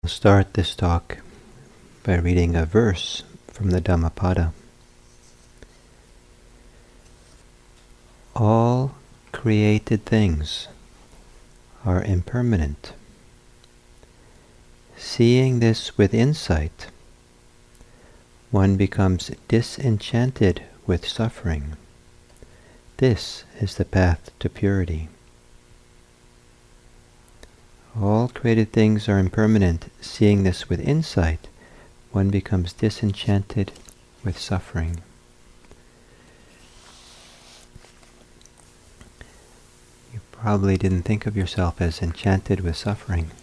I'll start this talk by reading a verse from the Dhammapada. All created things are impermanent. Seeing this with insight, one becomes disenchanted with suffering. This is the path to purity. All created things are impermanent. Seeing this with insight, one becomes disenchanted with suffering. You probably didn't think of yourself as enchanted with suffering.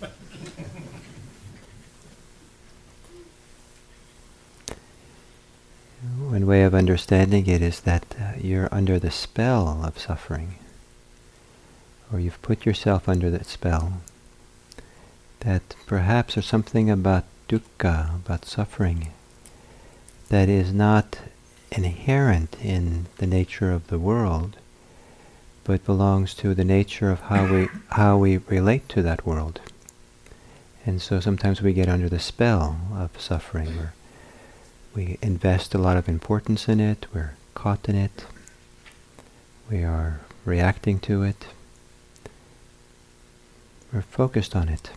One way of understanding it is that you're under the spell of suffering, or you've put yourself under that spell. That perhaps there's something about dukkha, about suffering, that is not inherent in the nature of the world, but belongs to the nature of how we relate to that world. And so sometimes we get under the spell of suffering, where we invest a lot of importance in it, we're caught in it, we are reacting to it, we're focused on it.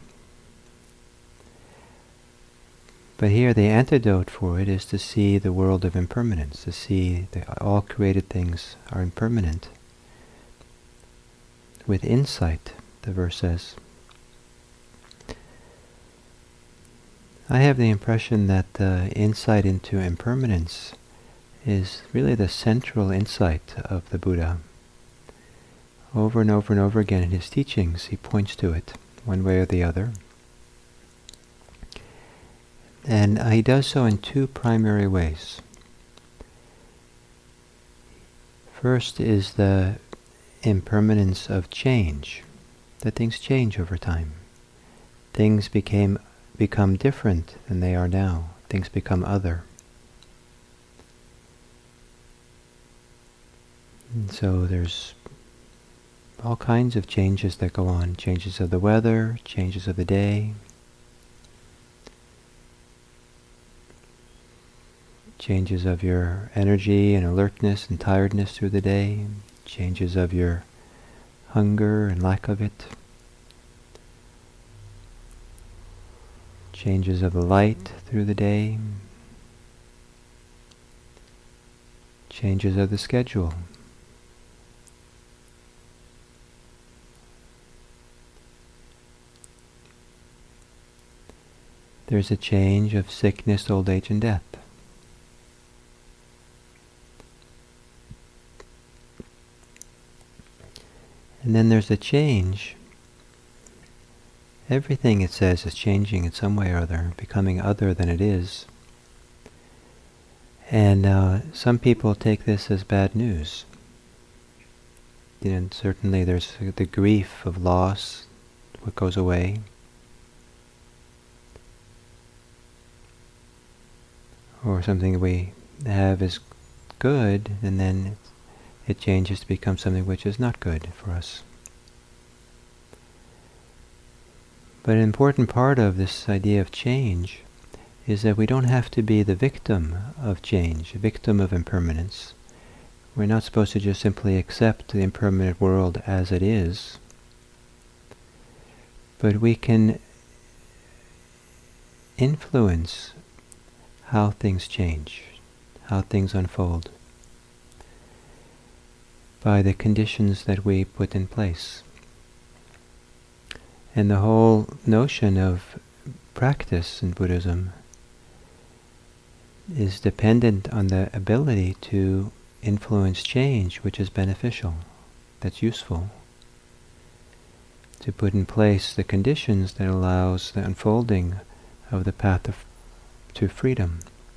But here the antidote for it is to see the world of impermanence, to see that all created things are impermanent. With insight, the verse says. I have the impression that the insight into impermanence is really the central insight of the Buddha. Over and over and over again in his teachings, he points to it, one way or the other. And he does so in two primary ways. First is the impermanence of change, that things change over time. Things become different than they are now. Things become other. And so there's all kinds of changes that go on. Changes of the weather, changes of the day, changes of your energy and alertness and tiredness through the day, changes of your hunger and lack of it, changes of the light through the day, changes of the schedule. There's a change of sickness, old age, and death. And then there's a change. Everything, it says, is changing in some way or other, becoming other than it is. And some people take this as bad news. And certainly there's the grief of loss, what goes away. Or something we have is good, and then it changes to become something which is not good for us. But an important part of this idea of change is that we don't have to be the victim of change, a victim of impermanence. We're not supposed to just simply accept the impermanent world as it is, but we can influence how things change, how things unfold, by the conditions that we put in place. And the whole notion of practice in Buddhism is dependent on the ability to influence change which is beneficial, that's useful, to put in place the conditions that allows the unfolding of the path to freedom.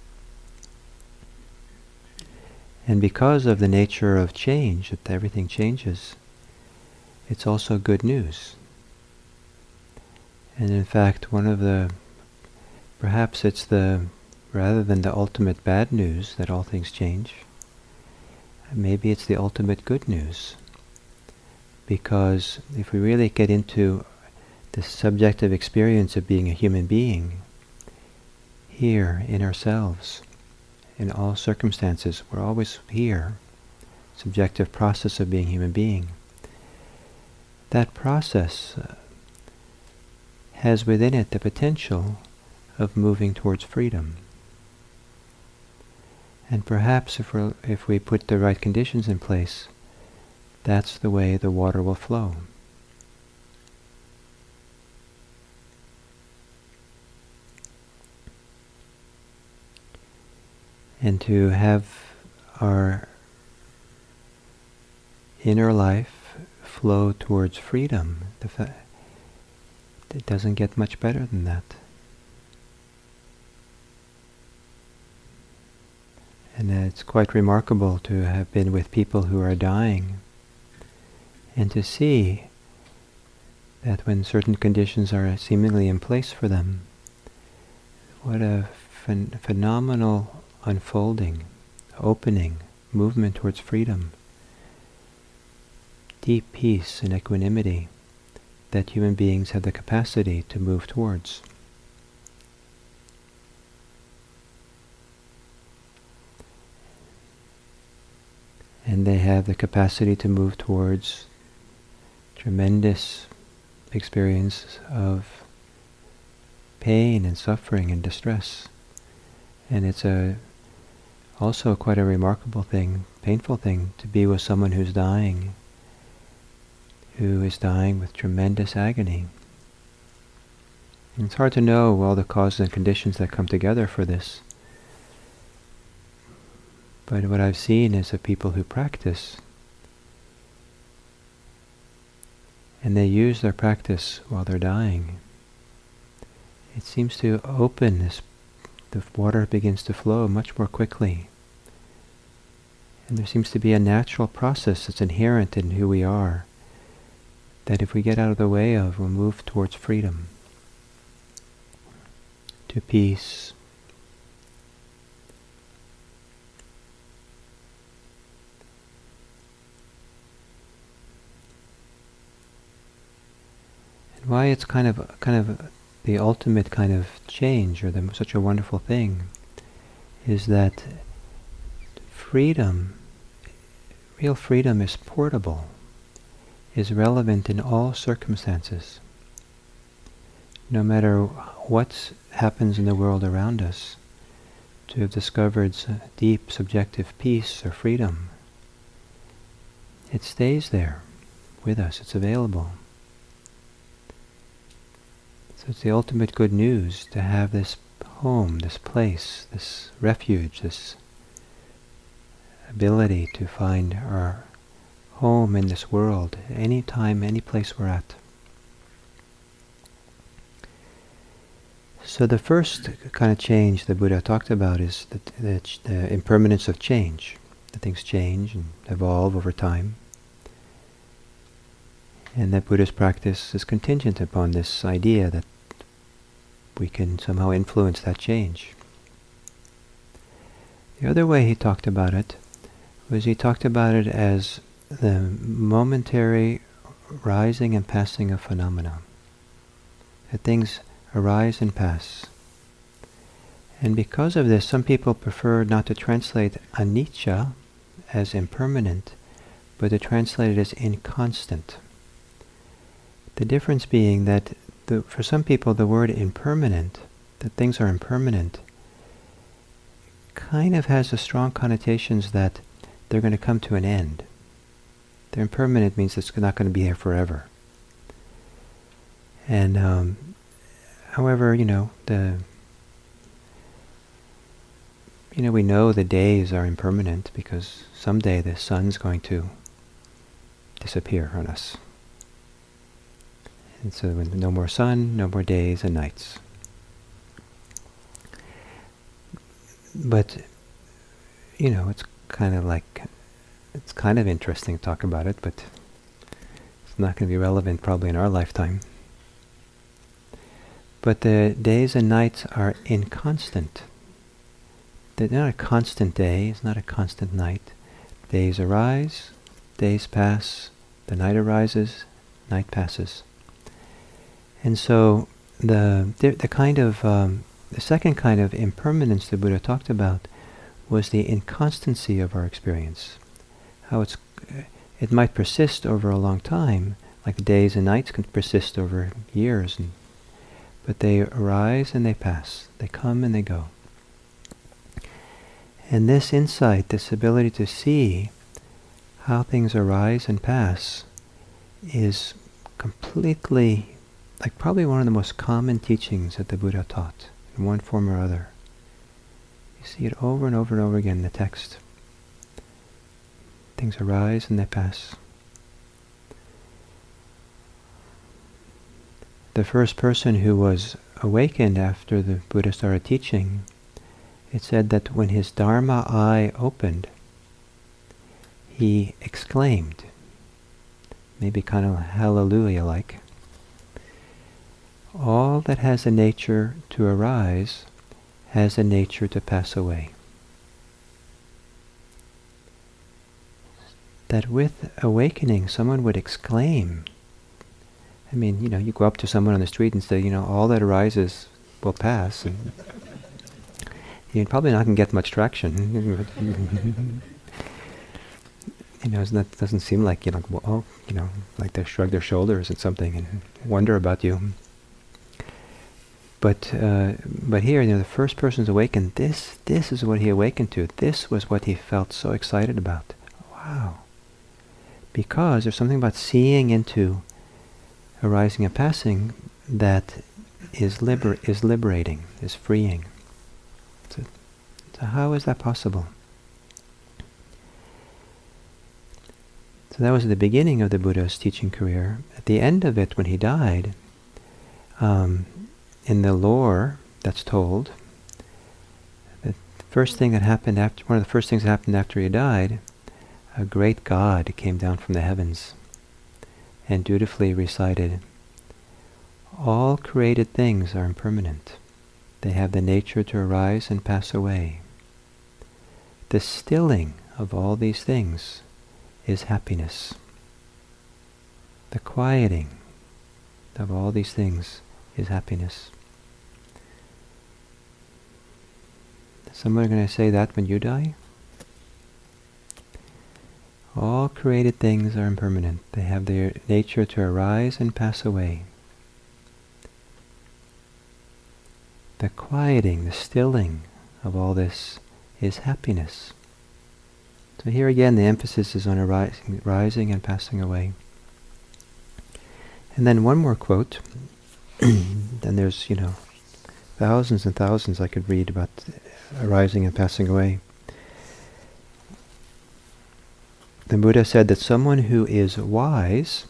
And because of the nature of change, that everything changes, it's also good news. And in fact, perhaps it's rather than the ultimate bad news that all things change, maybe it's the ultimate good news. Because if we really get into this subjective experience of being a human being, here in ourselves, in all circumstances, we're always here, subjective process of being a human being. That process has within it the potential of moving towards freedom. And perhaps if we put the right conditions in place, that's the way the water will flow. And to have our inner life flow towards freedom, it doesn't get much better than that. And it's quite remarkable to have been with people who are dying and to see that when certain conditions are seemingly in place for them, what a phenomenal unfolding, opening, movement towards freedom, deep peace and equanimity that human beings have the capacity to move towards. And they have the capacity to move towards tremendous experience of pain and suffering and distress. And it's also quite a remarkable thing, painful thing, to be with someone who is dying with tremendous agony. And it's hard to know all the causes and conditions that come together for this. But what I've seen is of people who practice, and they use their practice while they're dying. It seems to open this, the water begins to flow much more quickly. And there seems to be a natural process that's inherent in who we are, that if we get out of the way of, we'll move towards freedom, to peace. And why it's kind of the ultimate kind of change, or such a wonderful thing, is that freedom, real freedom, is portable, is relevant in all circumstances. No matter what happens in the world around us, to have discovered deep subjective peace or freedom, it stays there with us, it's available. So it's the ultimate good news to have this home, this place, this refuge, this ability to find our home in this world, any time, any place we're at. So the first kind of change the Buddha talked about is the impermanence of change. That things change and evolve over time. And that Buddha's practice is contingent upon this idea that we can somehow influence that change. The other way he talked about it was he talked about it as the momentary rising and passing of phenomena. That things arise and pass. And because of this, some people prefer not to translate anicca as impermanent, but to translate it as inconstant. The difference being that for some people the word impermanent, that things are impermanent, kind of has a strong connotations that they're going to come to an end. They're impermanent means it's not going to be here forever. And however, we know the days are impermanent because someday the sun's going to disappear on us. And so no more sun, no more days and nights. But, it's kind of interesting to talk about it, but it's not going to be relevant probably in our lifetime. But the days and nights are inconstant. They're not a constant day, it's not a constant night. Days arise, days pass, the night arises, night passes. And so the second kind of impermanence the Buddha talked about was the inconstancy of our experience. How it might persist over a long time, like days and nights can persist over years, but they arise and they pass. They come and they go. And this insight, this ability to see how things arise and pass, is completely, like probably one of the most common teachings that the Buddha taught, in one form or other. You see it over and over and over again in the text. Things arise and they pass. The first person who was awakened after the Buddha started teaching, it said that when his Dharma eye opened, he exclaimed, maybe kind of hallelujah-like, "All that has a nature to arise has a nature to pass away." That with awakening, someone would exclaim. I mean, you go up to someone on the street and say, all that arises will pass. And you're probably not going to get much traction. That doesn't seem like, like they shrug their shoulders at something and wonder about you. But here, the first person's awakened. This is what he awakened to. This was what he felt so excited about. Wow. Because there's something about seeing into arising and passing that is liberating, is freeing. So how is that possible? So that was the beginning of the Buddha's teaching career. At the end of it, when he died, in the lore that's told, one of the first things that happened after he died, a great god came down from the heavens and dutifully recited, "All created things are impermanent. They have the nature to arise and pass away. The stilling of all these things is happiness. The quieting of all these things is happiness." Is someone going to say that when you die? All created things are impermanent. They have their nature to arise and pass away. The quieting, the stilling of all this is happiness. So here again the emphasis is on rising and passing away. And then one more quote. Then there's, thousands and thousands I could read about arising and passing away. The Buddha said that someone who is wise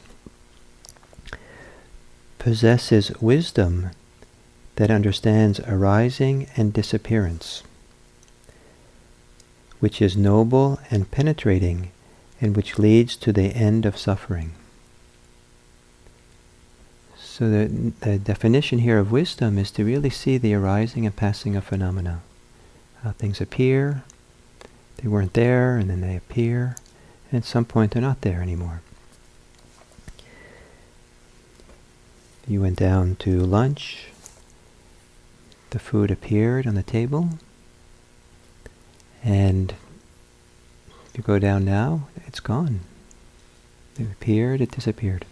possesses wisdom that understands arising and disappearance, which is noble and penetrating, and which leads to the end of suffering. So the definition here of wisdom is to really see the arising and passing of phenomena. How things appear, they weren't there, and then they appear. At some point they're not there anymore. You went down to lunch, the food appeared on the table, and if you go down now, it's gone. It appeared, it disappeared.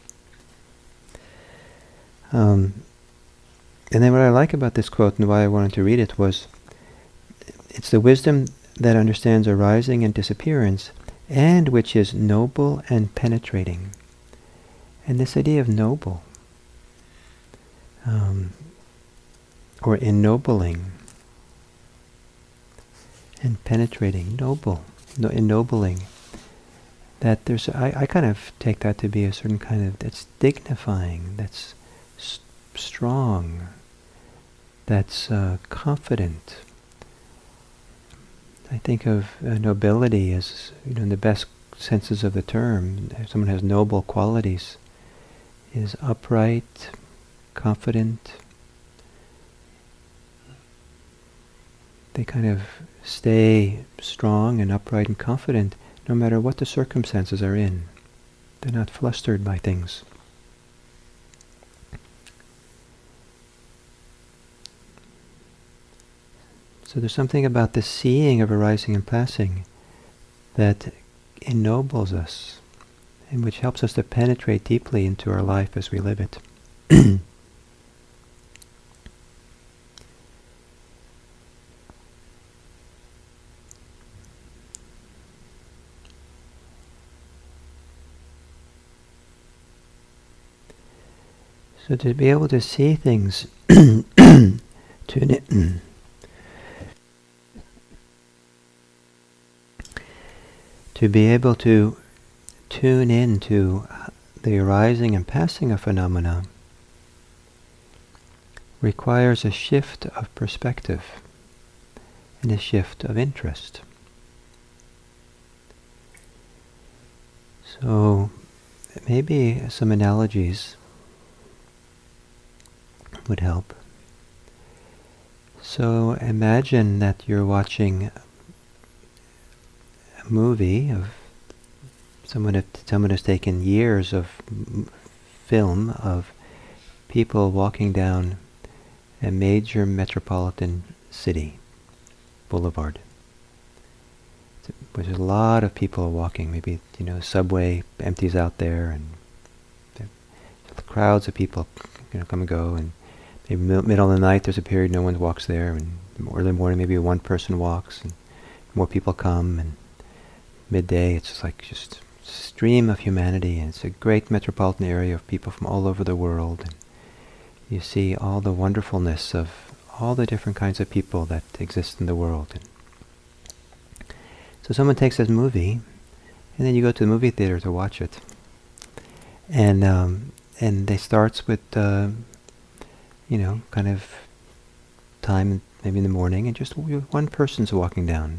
And then what I like about this quote and why I wanted to read it was, it's the wisdom that understands arising and disappearance, and which is noble and penetrating. And this idea of noble, or ennobling, and penetrating, ennobling, that there's, I kind of take that to be a certain kind of, that's dignifying, that's strong, that's confident. I think of nobility as, in the best senses of the term. If someone has noble qualities, is upright, confident. They kind of stay strong and upright and confident no matter what the circumstances are in. They're not flustered by things. So there's something about the seeing of arising and passing that ennobles us, and which helps us to penetrate deeply into our life as we live it. So to be able to see things, to be able to tune in to the arising and passing of phenomena requires a shift of perspective and a shift of interest. So maybe some analogies would help. So imagine that you're watching a movie of someone has taken years of film of people walking down a major metropolitan city boulevard. There's a lot of people walking. Maybe subway empties out there, and crowds of people come and go, and maybe middle of the night there's a period no one walks there, and early morning maybe one person walks, and more people come, and midday it's just stream of humanity, and it's a great metropolitan area of people from all over the world, and you see all the wonderfulness of all the different kinds of people that exist in the world. And so someone takes this movie, and then you go to the movie theater to watch it, and they starts with kind of time maybe in the morning, and just one person's walking down.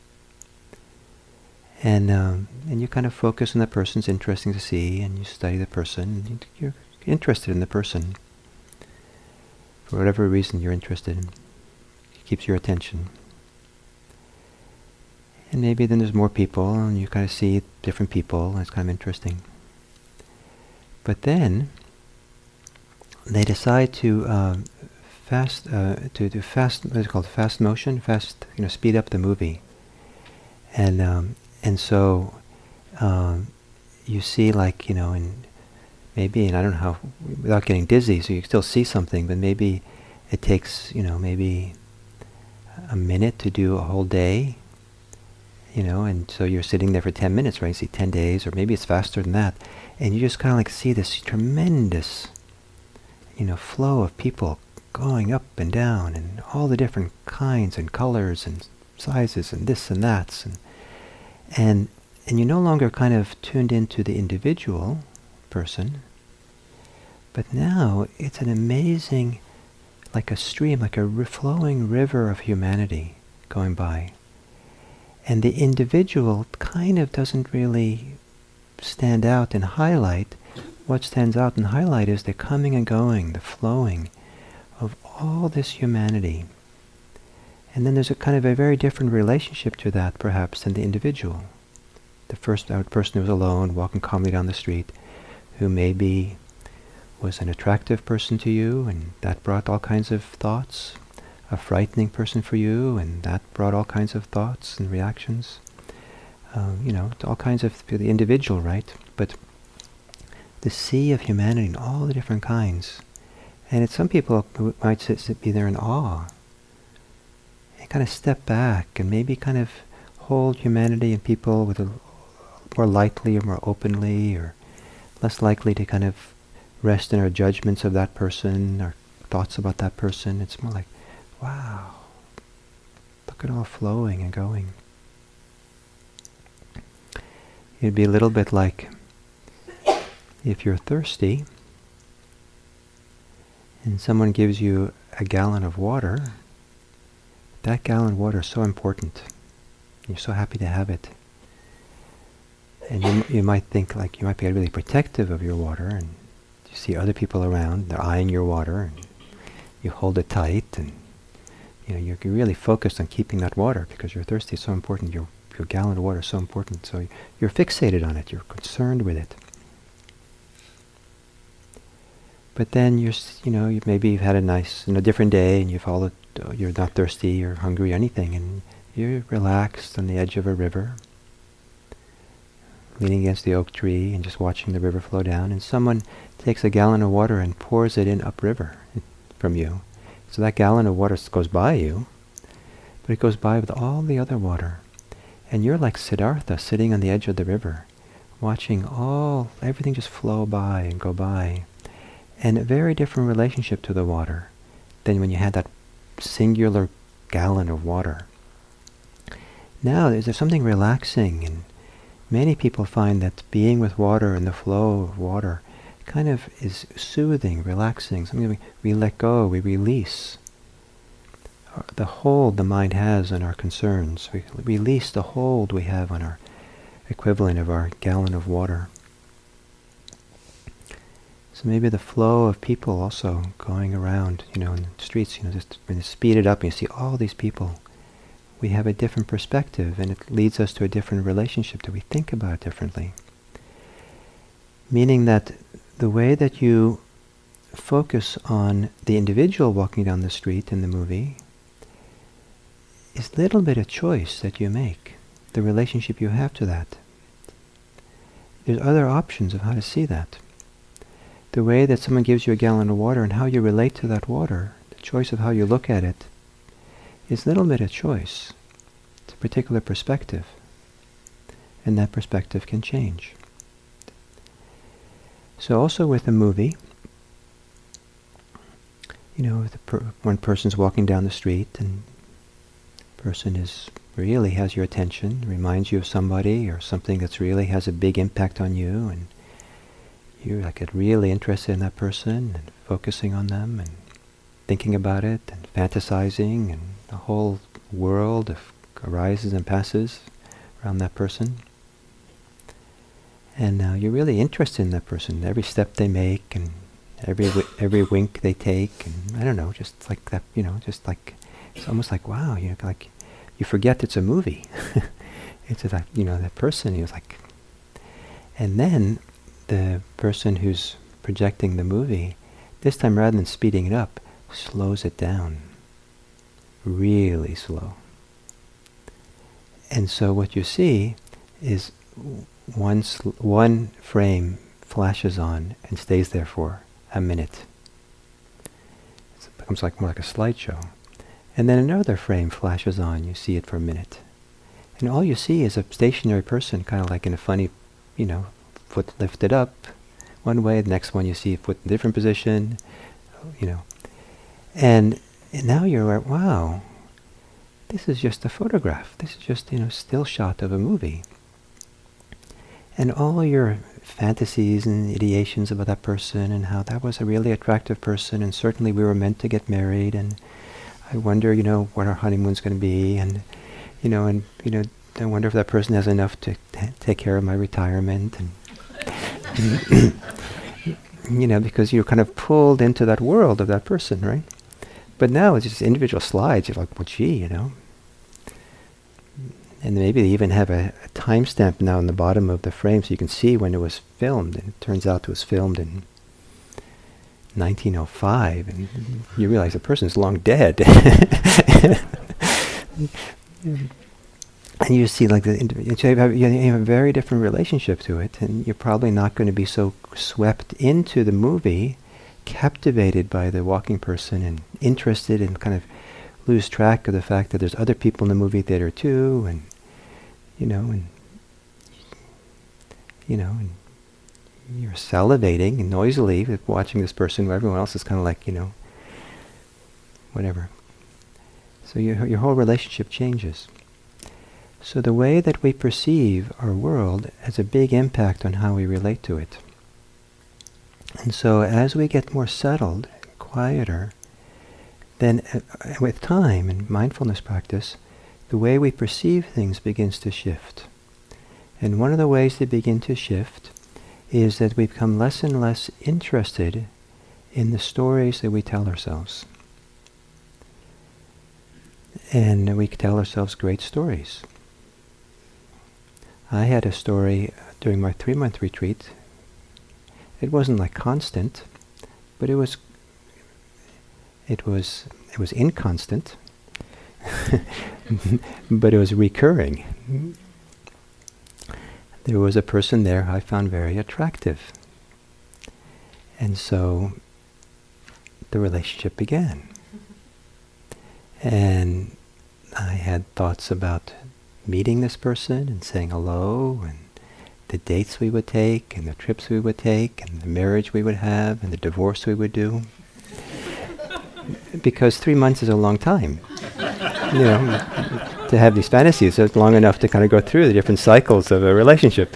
And you kind of focus on the person. It's interesting to see, and you study the person. And you're interested in the person. For whatever reason you're interested in. It keeps your attention. And maybe then there's more people, and you kind of see different people, and it's kind of interesting. But then they decide to do fast, what is it called, fast motion, speed up the movie. And so you see, and I don't know how, without getting dizzy, so you still see something, but maybe it takes, maybe a minute to do a whole day, and so you're sitting there for 10 minutes, right? You see 10 days, or maybe it's faster than that, and you just kind of see this tremendous, flow of people going up and down, and all the different kinds and colors and sizes and this and that, and you're no longer kind of tuned into the individual person, but now it's an amazing, like a stream, like a flowing river of humanity going by. And the individual kind of doesn't really stand out and highlight. What stands out and highlight is the coming and going, the flowing of all this humanity. And then there's a kind of a very different relationship to that, perhaps, than the individual. The first person who was alone, walking calmly down the street, who maybe was an attractive person to you, and that brought all kinds of thoughts. A frightening person for you, and that brought all kinds of thoughts and reactions. All kinds of, for the individual, right? But the sea of humanity and all the different kinds. And some people who might be there in awe. And kind of step back and maybe kind of hold humanity and people with more lightly or more openly, or less likely to kind of rest in our judgments of that person or thoughts about that person. It's more like, wow, look at all flowing and going. It'd be a little bit like if you're thirsty and someone gives you a gallon of water. That gallon of water is so important. You're so happy to have it. And you might think, you might be really protective of your water, and you see other people around, they're eyeing your water, and you hold it tight, and you're really focused on keeping that water because you're thirsty. It's so important. Your gallon of water is so important. So you're fixated on it. You're concerned with it. But then maybe you've had a nice, different day, and you followed you're not thirsty or hungry or anything, and you're relaxed on the edge of a river, leaning against the oak tree and just watching the river flow down, and someone takes a gallon of water and pours it in upriver from you. So that gallon of water goes by you, but it goes by with all the other water. And you're like Siddhartha sitting on the edge of the river, watching everything just flow by and go by. And a very different relationship to the water than when you had that singular gallon of water. Now there's something relaxing, and many people find that being with water and the flow of water kind of is soothing, relaxing, something we let go, we release. The hold the mind has on our concerns. We release the hold we have on our equivalent of our gallon of water. So maybe the flow of people also going around, in the streets, just when you speed it up and you see all these people, we have a different perspective, and it leads us to a different relationship, that we think about it differently. Meaning that the way that you focus on the individual walking down the street in the movie is a little bit of choice that you make, the relationship you have to that. There's other options of how to see that. The way that someone gives you a gallon of water and how you relate to that water, the choice of how you look at it, is a little bit of choice. It's a particular perspective, and that perspective can change. So also with a movie, one person's walking down the street and the person really has your attention, reminds you of somebody or something that's really has a big impact on you, and you're get really interested in that person and focusing on them and thinking about it and fantasizing, and the whole world arises and passes around that person. And now you're really interested in that person, every step they make and every wink they take, and I don't know, just like that, it's almost like, wow, you forget it's a movie. It's that, that person, and then the person who's projecting the movie, this time rather than speeding it up, slows it down, really slow. And so what you see is one frame flashes on and stays there for a minute. It becomes more like a slideshow. And then another frame flashes on, you see it for a minute. And all you see is a stationary person, kind of like in a funny, foot lifted up one way, the next one you see a foot in a different position, And now you're like, wow, this is just a photograph. This is just, still shot of a movie. And all your fantasies and ideations about that person and how that was a really attractive person, and certainly we were meant to get married, and I wonder, what our honeymoon's going to be, and, I wonder if that person has enough to take care of my retirement, and, because you're kind of pulled into that world of that person, right? But now it's just individual slides. You're like, well, gee, And maybe they even have a timestamp now in the bottom of the frame so you can see when it was filmed. And it turns out it was filmed in 1905. And you realize the person's long dead. And you see you have a very different relationship to it. And you're probably not going to be so swept into the movie, captivated by the walking person and interested and kind of lose track of the fact that there's other people in the movie theater too, and and you're salivating and noisily watching this person where everyone else is kind of like, whatever. So your whole relationship changes. So the way that we perceive our world has a big impact on how we relate to it. And so as we get more settled, quieter, then with time and mindfulness practice, the way we perceive things begins to shift. And one of the ways they begin to shift is that we become less and less interested in the stories that we tell ourselves. And we tell ourselves great stories. I had a story during my 3-month retreat. It wasn't constant, but it was It was inconstant, but it was recurring. There was a person there I found very attractive. And so the relationship began. And I had thoughts about meeting this person and saying hello, and the dates we would take, and the trips we would take, and the marriage we would have, and the divorce we would do. Because 3 months is a long time. To have these fantasies, it's long enough to kind of go through the different cycles of a relationship.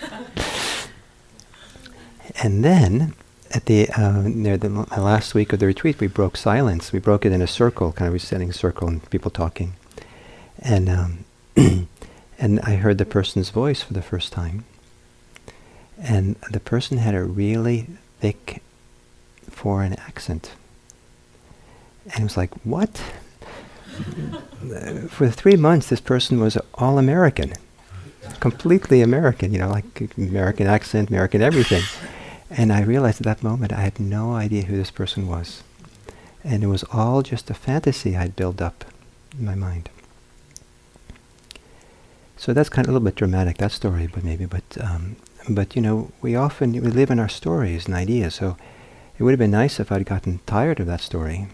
And then, at the near the last week of the retreat, we broke silence. We broke it in a circle, kind of we were sitting in a circle and people talking. And and I heard the person's voice for the first time. And the person had a really thick foreign accent. And it was like, what? For 3 months, this person was all American, completely American, like American accent, American everything. And I realized at that moment I had no idea who this person was. And it was all just a fantasy I'd built up in my mind. So that's kind of a little bit dramatic, that story, but we live in our stories and ideas, so it would have been nice if I'd gotten tired of that story.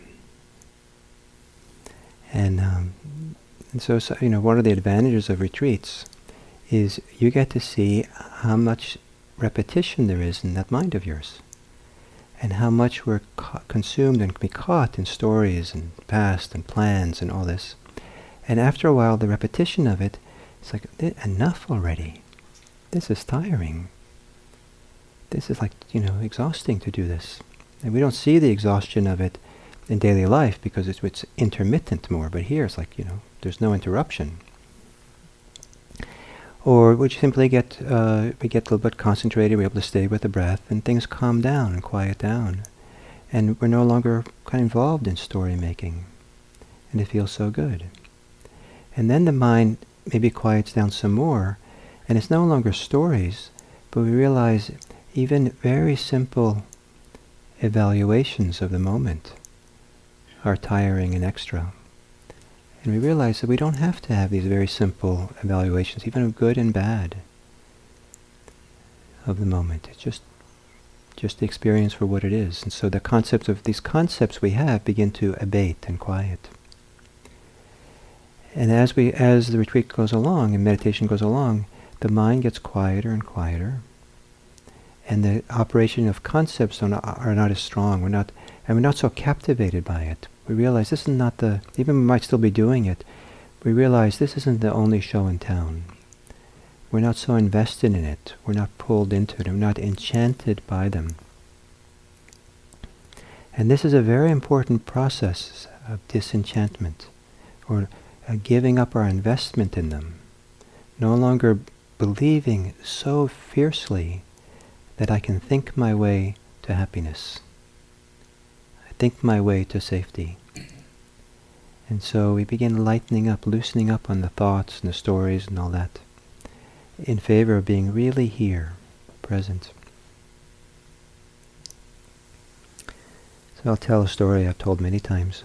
And so one of the advantages of retreats is you get to see how much repetition there is in that mind of yours, and how much we're consumed and can be caught in stories and past and plans and all this. And after a while, the repetition of it, it's like, enough already. This is tiring. This is like, exhausting to do this. And we don't see the exhaustion of it in daily life because it's intermittent more, but here it's like, there's no interruption. Or we simply get a little bit concentrated, we're able to stay with the breath, and things calm down and quiet down. And we're no longer kind of involved in story making. And it feels so good. And then the mind maybe quiets down some more, and it's no longer stories, but we realize even very simple evaluations of the moment are tiring and extra. And we realize that we don't have to have these very simple evaluations, even of good and bad, of the moment. It's just the experience for what it is. And so these concepts we have begin to abate and quiet. And as the retreat goes along and meditation goes along, the mind gets quieter and quieter, and the operation of concepts are not as strong. We're not so captivated by it. We realize this is not even we might still be doing it, we realize this isn't the only show in town. We're not so invested in it. We're not pulled into it. We're not enchanted by them. And this is a very important process of disenchantment, or giving up our investment in them. No longer believing so fiercely that I can think my way to happiness. I think my way to safety. And so we begin lightening up, loosening up on the thoughts and the stories and all that, in favor of being really here, present. So I'll tell a story I've told many times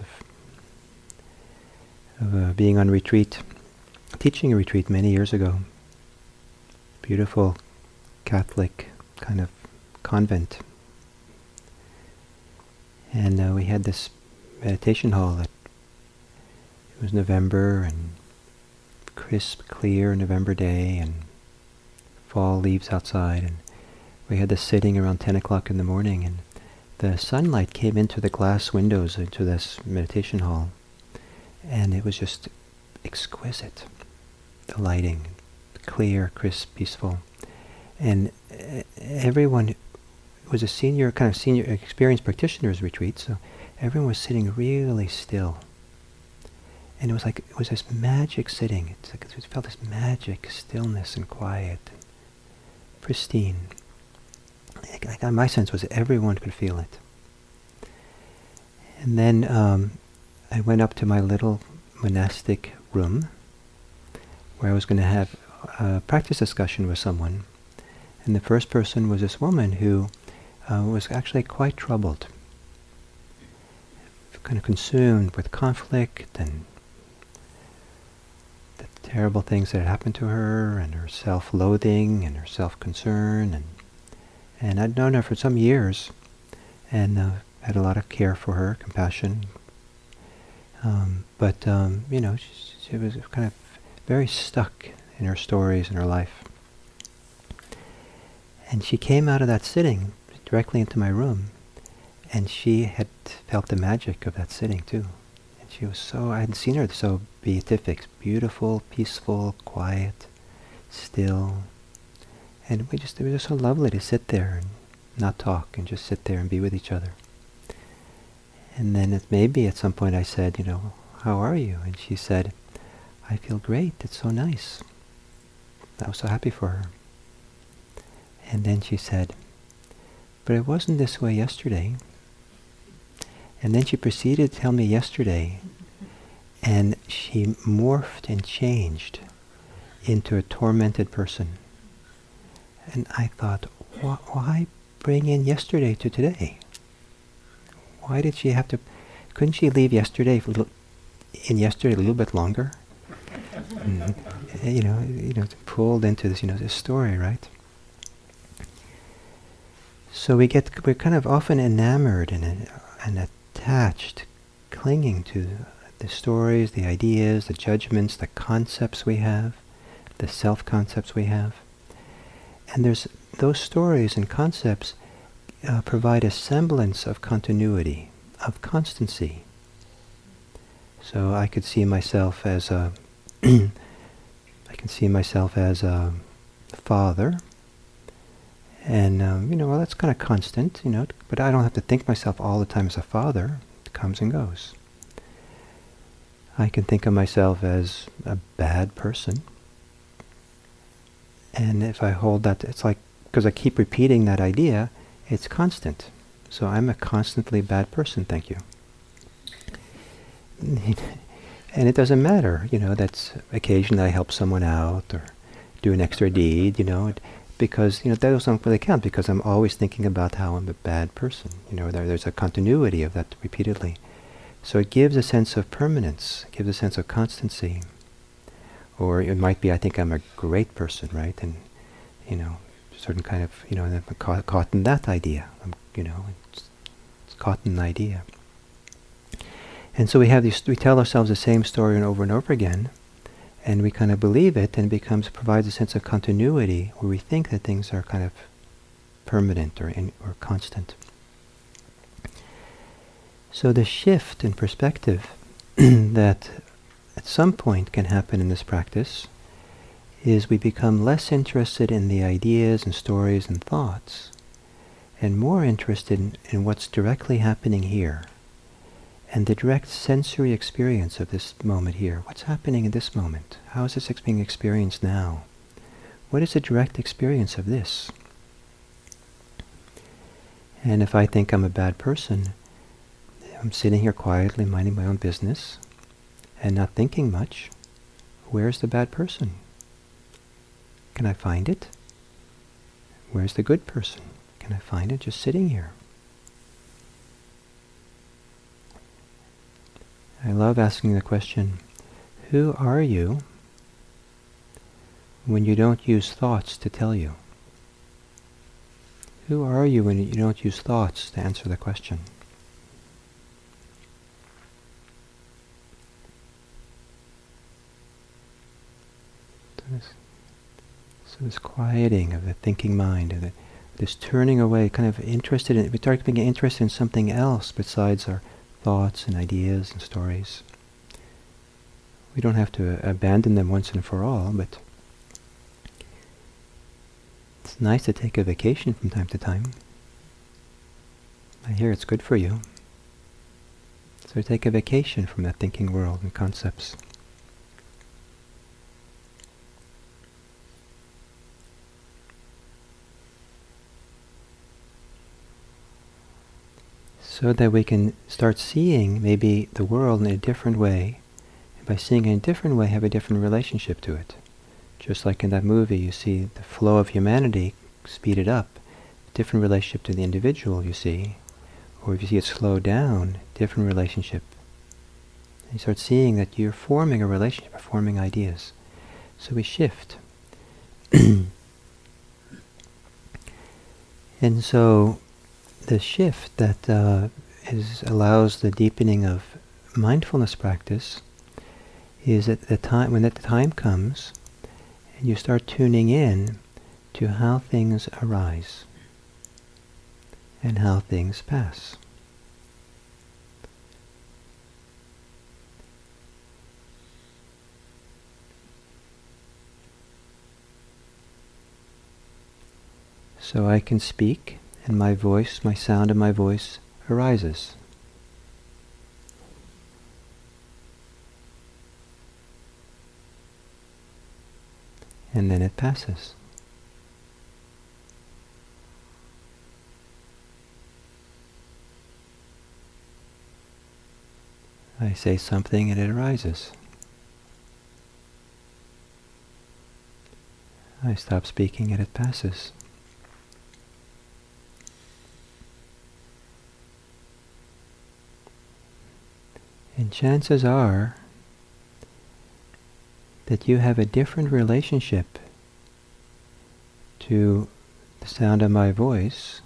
of being on retreat, teaching a retreat many years ago. Beautiful Catholic kind of convent. And we had this meditation hall. It was November, and crisp, clear November day, and fall leaves outside. And we had this sitting around 10 o'clock in the morning, and the sunlight came into the glass windows into this meditation hall. And it was just exquisite. The lighting, clear, crisp, peaceful. And everyone was a senior experienced practitioners retreat, so everyone was sitting really still. And it was this magic sitting. It felt this magic stillness and quiet, and pristine. My sense was that everyone could feel it. And then I went up to my little monastic room where I was going to have a practice discussion with someone. And the first person was this woman who was actually quite troubled. kind of consumed with conflict and the terrible things that happened to her, and her self-loathing and her self-concern, and I'd known her for some years, and had a lot of care for her, compassion. But she was kind of very stuck in her stories and her life. And she came out of that sitting directly into my room, and she had felt the magic of that sitting too. And she was I hadn't seen her so beatific, beautiful, peaceful, quiet, still. And it was just so lovely to sit there and not talk and just sit there and be with each other. And then maybe at some point I said, how are you? And she said, I feel great, it's so nice. I was so happy for her. And then she said, but it wasn't this way yesterday. And then she proceeded to tell me yesterday, and she morphed and changed into a tormented person. And I thought, why bring in yesterday to today? Why did she have to? Couldn't she leave yesterday a little bit longer? Pulled into this, this story, right? So we're kind of often enamored and attached, clinging to the stories, the ideas, the judgments, the concepts we have, the self-concepts we have. And those stories and concepts provide a semblance of continuity, of constancy. So I could see myself as a father, and that's kind of constant, but I don't have to think myself all the time as a father. It comes and goes. I can think of myself as a bad person, and if I hold that, it's like, because I keep repeating that idea, it's constant. So I'm a constantly bad person, thank you. And it doesn't matter, that's occasionally I help someone out or do an extra deed, because, that doesn't really count, because I'm always thinking about how I'm a bad person. There's a continuity of that repeatedly. So it gives a sense of permanence, gives a sense of constancy. Or it might be, I think I'm a great person, right? And, certain kind of, and I'm caught in that idea. It's caught in an idea. And so we tell ourselves the same story and over again, and we kind of believe it, and it provides a sense of continuity where we think that things are kind of permanent or constant. So the shift in perspective that at some point can happen in this practice is we become less interested in the ideas and stories and thoughts, and more interested in what's directly happening here, and the direct sensory experience of this moment here. What's happening in this moment? How is this being experienced now? What is the direct experience of this? And if I think I'm a bad person, I'm sitting here quietly minding my own business and not thinking much, where's the bad person? Can I find it? Where's the good person? Can I find it just sitting here? I love asking the question, who are you when you don't use thoughts to tell you? Who are you when you don't use thoughts to answer the question? So this quieting of the thinking mind, this turning away, kind of interested in, we start being interested in something else besides our thoughts and ideas and stories. We don't have to abandon them once and for all, but it's nice to take a vacation from time to time. I hear it's good for you. So take a vacation from that thinking world and concepts. So that we can start seeing maybe the world in a different way, and by seeing it in a different way, have a different relationship to it. Just like in that movie, you see the flow of humanity speeded up, different relationship to the individual, you see. Or if you see it slow down, different relationship. And you start seeing that you're forming a relationship, forming ideas. So we shift. And so the shift that allows the deepening of mindfulness practice is at the time when that time comes and you start tuning in to how things arise and how things pass. So I can speak, and my voice, my sound of my voice arises. And then it passes. I say something and it arises. I stop speaking and it passes. And chances are that you have a different relationship to the sound of my voice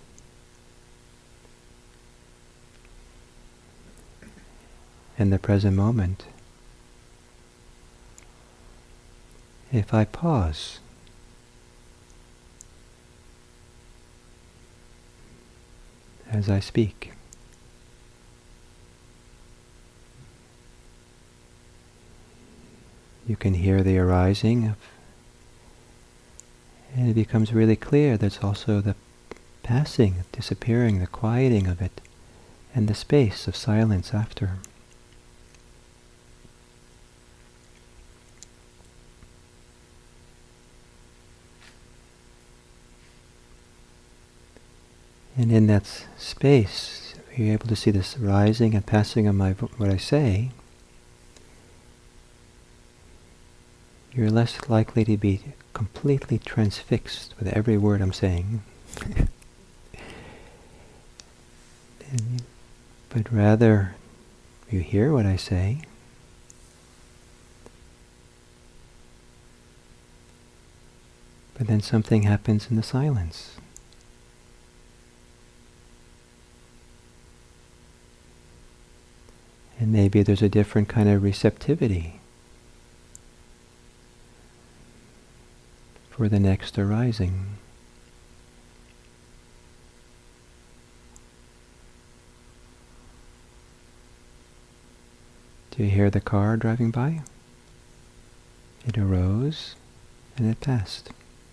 in the present moment if I pause. As I speak. You can hear the arising of, and it becomes really clear there's also the passing, disappearing, the quieting of it, and the space of silence after. And in that space, you're able to see this rising and passing of what I say. You're less likely to be completely transfixed with every word I'm saying. But rather, you hear what I say, but then something happens in the silence. And maybe there's a different kind of receptivity for the next arising. Do you hear the car driving by? It arose and it passed.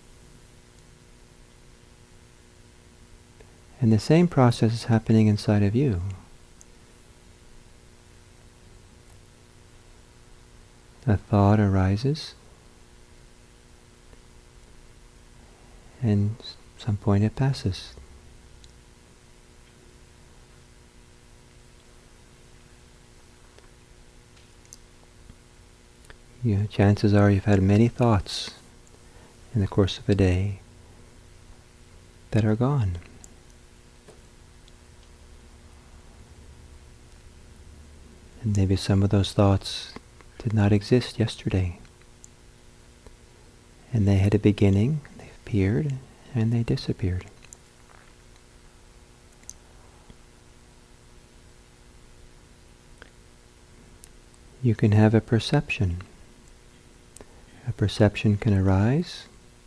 And the same process is happening inside of you. A thought arises, and at some point it passes. Chances are you've had many thoughts in the course of a day that are gone. And maybe some of those thoughts did not exist yesterday. And they had a beginning, they appeared, and they disappeared. You can have a perception. A perception can arise,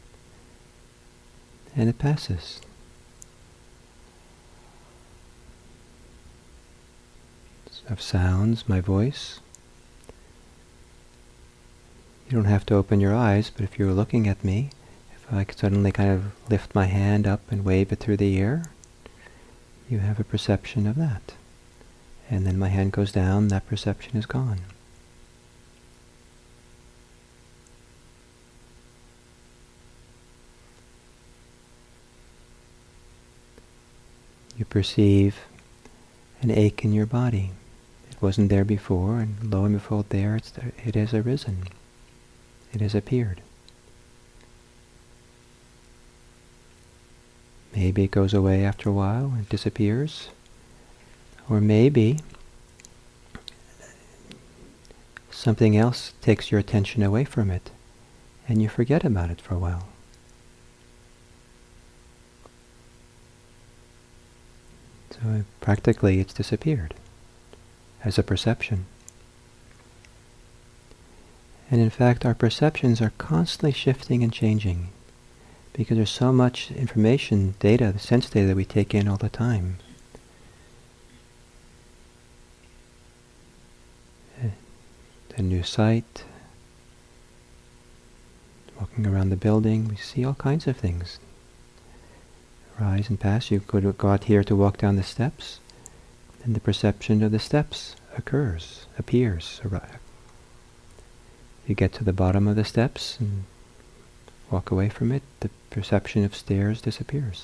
and it passes. Of sounds, my voice. You don't have to open your eyes, but if you're looking at me, if I could suddenly kind of lift my hand up and wave it through the air, you have a perception of that. And then my hand goes down, that perception is gone. You perceive an ache in your body. It wasn't there before, and lo and behold, it has arisen. It has appeared. Maybe it goes away after a while and disappears. Or maybe something else takes your attention away from it, and you forget about it for a while. So practically it's disappeared as a perception. And in fact, our perceptions are constantly shifting and changing because there's so much information, data, the sense data that we take in all the time. A new sight, walking around the building, we see all kinds of things rise and pass. You could go out here to walk down the steps, and the perception of the steps appears. You get to the bottom of the steps and walk away from it, the perception of stairs disappears.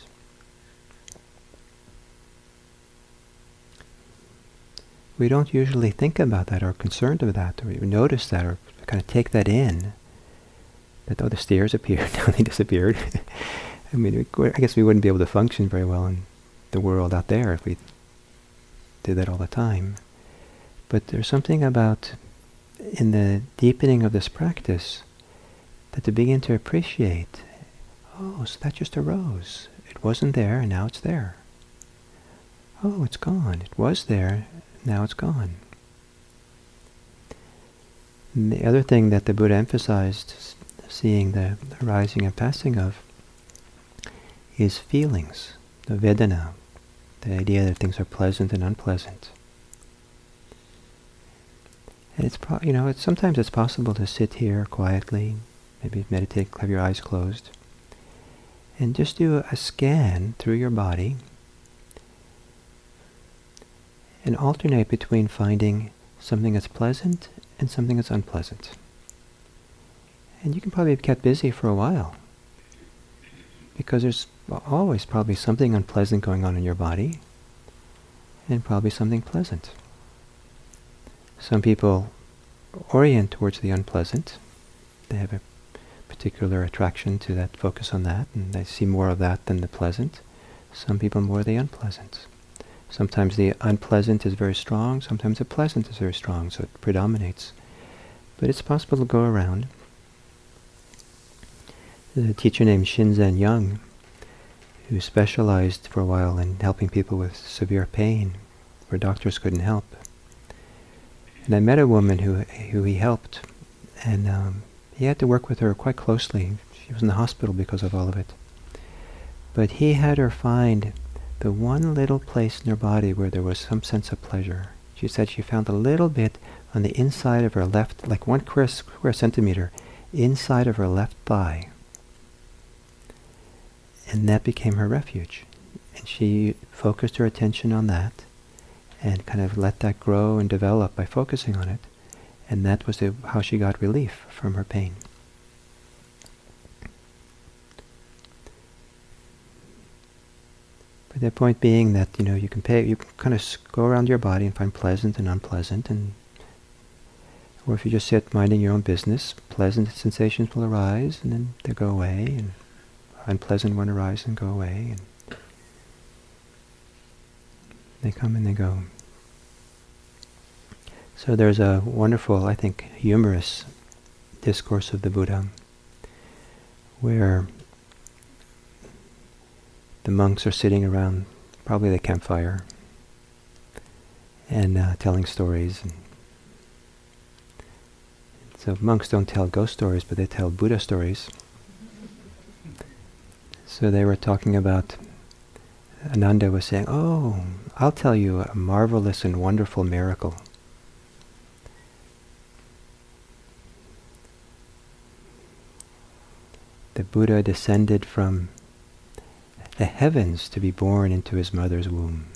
We don't usually think about that or concerned with that or even notice that or kind of take that in, that the stairs appeared, now they disappeared. I mean, I guess we wouldn't be able to function very well in the world out there if we did that all the time. But there's something about, in the deepening of this practice, that to begin to appreciate, oh, so that just arose. It wasn't there, and now it's there. Oh, it's gone. It was there, now it's gone. And the other thing that the Buddha emphasized, seeing the arising and passing of, is feelings, the Vedana, the idea that things are pleasant and unpleasant. And it's sometimes it's possible to sit here quietly, maybe meditate, have your eyes closed, and just do a scan through your body and alternate between finding something that's pleasant and something that's unpleasant. And you can probably be kept busy for a while, because there's always probably something unpleasant going on in your body, and probably something pleasant. Some people orient towards the unpleasant. They have a particular attraction to that, focus on that, and they see more of that than the pleasant. Some people more of the unpleasant. Sometimes the unpleasant is very strong, sometimes the pleasant is very strong, so it predominates. But it's possible to go around. There's a teacher named Shinzen Young, who specialized for a while in helping people with severe pain, where doctors couldn't help. And I met a woman who he helped, and he had to work with her quite closely. She was in the hospital because of all of it. But he had her find the one little place in her body where there was some sense of pleasure. She said she found a little bit on the inside of her left, like 1 square centimeter, inside of her left thigh. And that became her refuge. And she focused her attention on that and kind of let that grow and develop by focusing on it. And that was how she got relief from her pain. But the point being that, you can kind of go around your body and find pleasant and unpleasant, or if you just sit minding your own business, pleasant sensations will arise and then they go away, and unpleasant one arise and go away, and they come and they go. So there's a wonderful, I think, humorous discourse of the Buddha where the monks are sitting around probably the campfire and telling stories. And so monks don't tell ghost stories, but they tell Buddha stories. So they were talking about, Ananda was saying, "Oh, I'll tell you a marvelous and wonderful miracle. The Buddha descended from the heavens to be born into his mother's womb.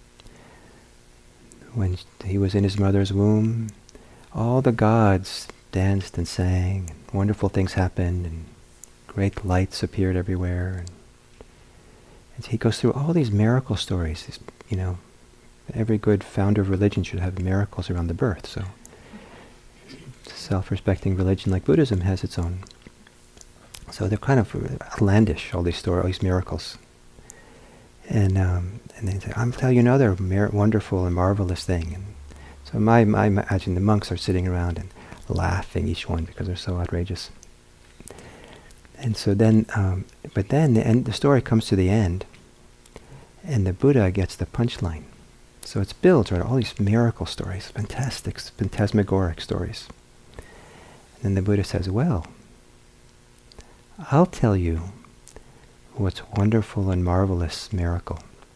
When he was in his mother's womb, all the gods danced and sang, and wonderful things happened, and great lights appeared everywhere. And he goes through all these miracle stories. Every good founder of religion should have miracles around the birth. So, self-respecting religion like Buddhism has its own. So they're kind of outlandish, all these stories, all these miracles. And they say, "I'll tell you another wonderful and marvelous thing." And so I imagine the monks are sitting around, and laughing, each one, because they're so outrageous. And so then, but then the story comes to the end, and the Buddha gets the punchline. So it's built, right, all these miracle stories, fantastic, phantasmagoric stories. And then the Buddha says, well, I'll tell you what's wonderful and marvelous miracle.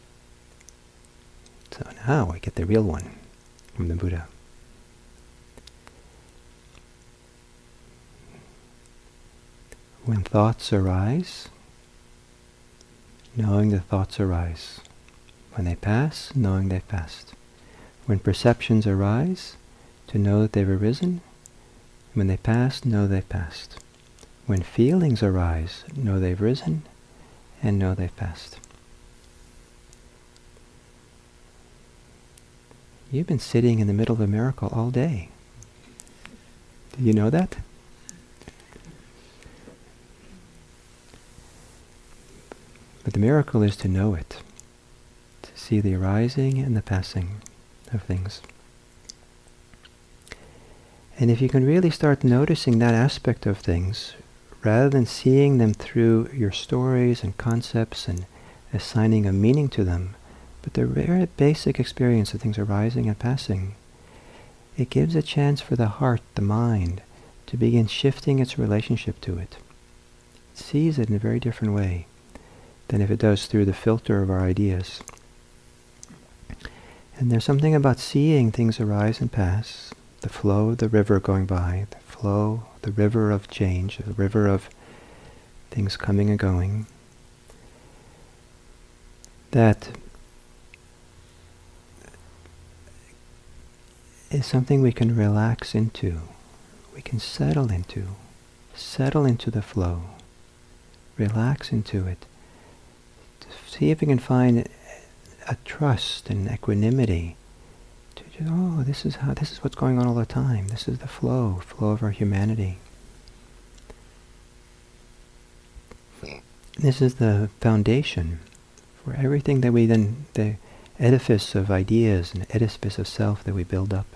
So now I get the real one from the Buddha. When thoughts arise, knowing the thoughts arise. When they pass, knowing they've passed. When perceptions arise, to know that they've arisen. When they pass, know they've passed. When feelings arise, know they've risen, and know they've passed. You've been sitting in the middle of a miracle all day. Do you know that? But the miracle is to know it, to see the arising and the passing of things. And if you can really start noticing that aspect of things, rather than seeing them through your stories and concepts and assigning a meaning to them, but the very basic experience of things arising and passing, it gives a chance for the heart, the mind, to begin shifting its relationship to it. It sees it in a very different way than if it does through the filter of our ideas. And there's something about seeing things arise and pass, the flow of the river going by, the flow, the river of change, the river of things coming and going, that is something we can relax into, we can settle into the flow, relax into it, to see if we can find a trust and equanimity to this is what's going on all the time. This is the flow of our humanity. This is the foundation for everything that we then, the edifice of ideas and edifice of self that we build up.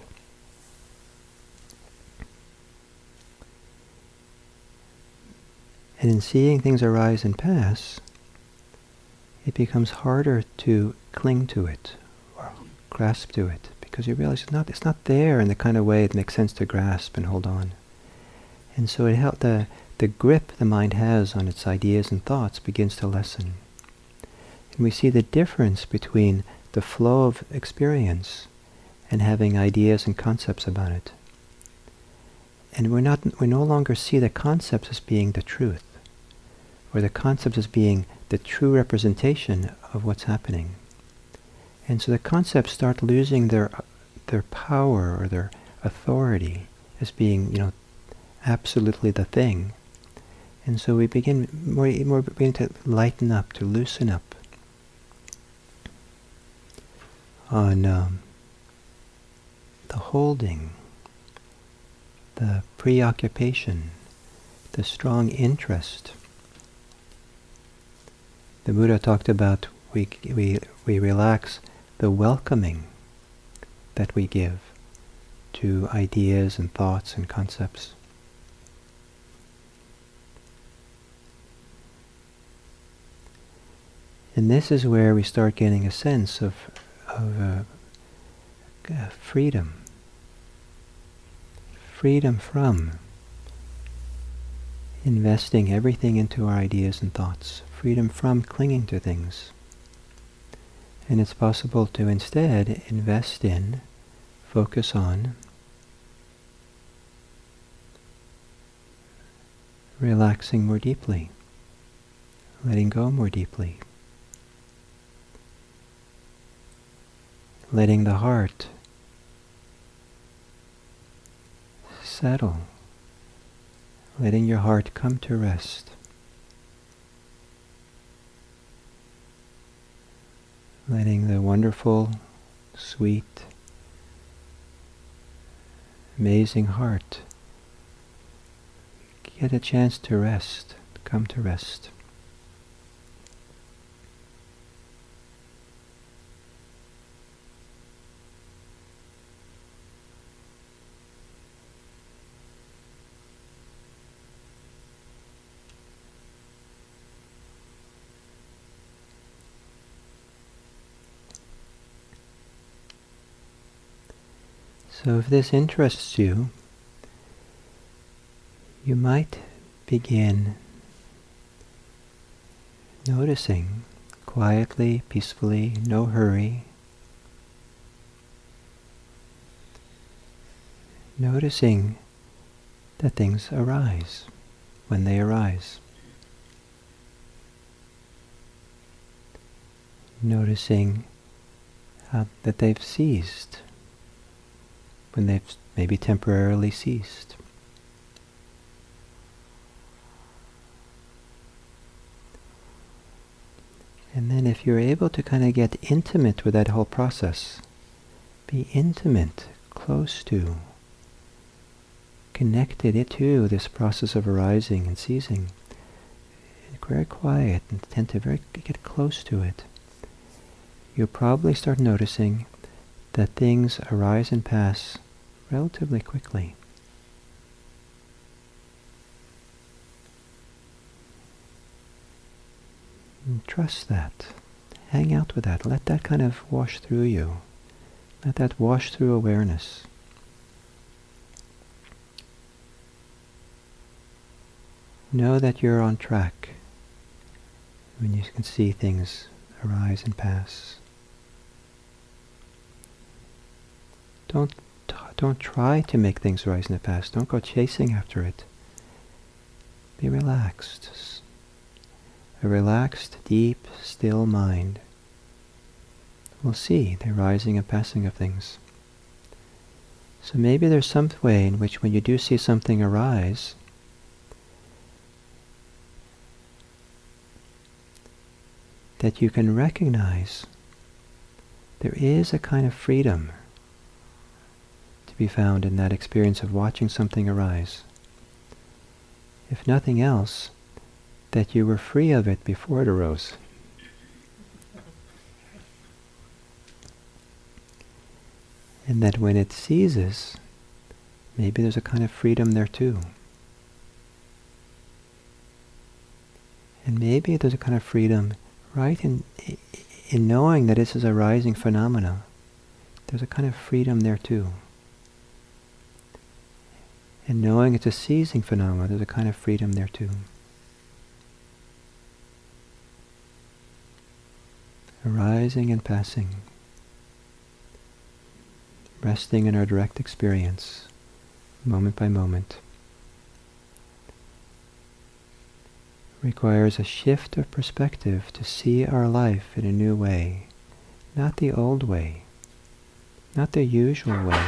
And in seeing things arise and pass, it becomes harder to cling to it or grasp to it, because you realize it's not there in the kind of way it makes sense to grasp and hold on. And so the grip the mind has on its ideas and thoughts begins to lessen. And we see the difference between the flow of experience and having ideas and concepts about it. And we no longer see the concepts as being the truth, or the concepts as being the true representation of what's happening. And so the concepts start losing their power or their authority as being, absolutely the thing. And so we begin to lighten up, to loosen up on the holding, the preoccupation, the strong interest. The Buddha talked about we relax the welcoming that we give to ideas and thoughts and concepts. And this is where we start getting a sense of freedom. Freedom from investing everything into our ideas and thoughts. Freedom from clinging to things. And it's possible to instead invest in, focus on, relaxing more deeply, letting go more deeply, letting the heart settle, letting your heart come to rest, letting the wonderful, sweet, amazing heart get a chance to rest, come to rest. So if this interests you, you might begin noticing quietly, peacefully, no hurry, noticing that things arise when they arise. Noticing that they've ceased when they've maybe temporarily ceased. And then if you're able to kind of get intimate with that whole process, be intimate, close to, connected to this process of arising and ceasing, very quiet and attentive, get close to it, you'll probably start noticing that things arise and pass relatively quickly. And trust that. Hang out with that. Let that kind of wash through you. Let that wash through awareness. Know that you're on track when you can see things arise and pass. Don't try to make things rise and pass. Don't go chasing after it. Be relaxed. A relaxed, deep, still mind will see the rising and passing of things. So maybe there's some way in which when you do see something arise, that you can recognize there is a kind of freedom to be found in that experience of watching something arise. If nothing else, that you were free of it before it arose. And that when it ceases, maybe there's a kind of freedom there too. And maybe there's a kind of freedom right in knowing that this is a rising phenomena. There's a kind of freedom there too. And knowing it's a ceasing phenomena, there's a kind of freedom there too. Arising and passing, resting in our direct experience, moment by moment, requires a shift of perspective to see our life in a new way, not the old way, not the usual way.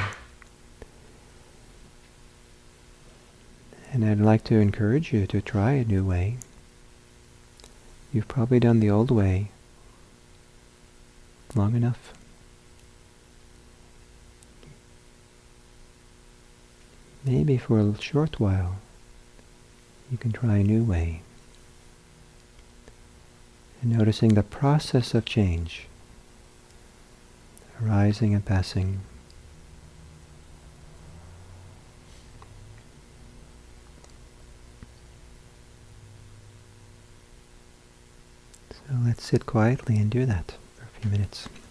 And I'd like to encourage you to try a new way. You've probably done the old way long enough. Maybe for a short while you can try a new way. And noticing the process of change, arising and passing. So let's sit quietly and do that for a few minutes.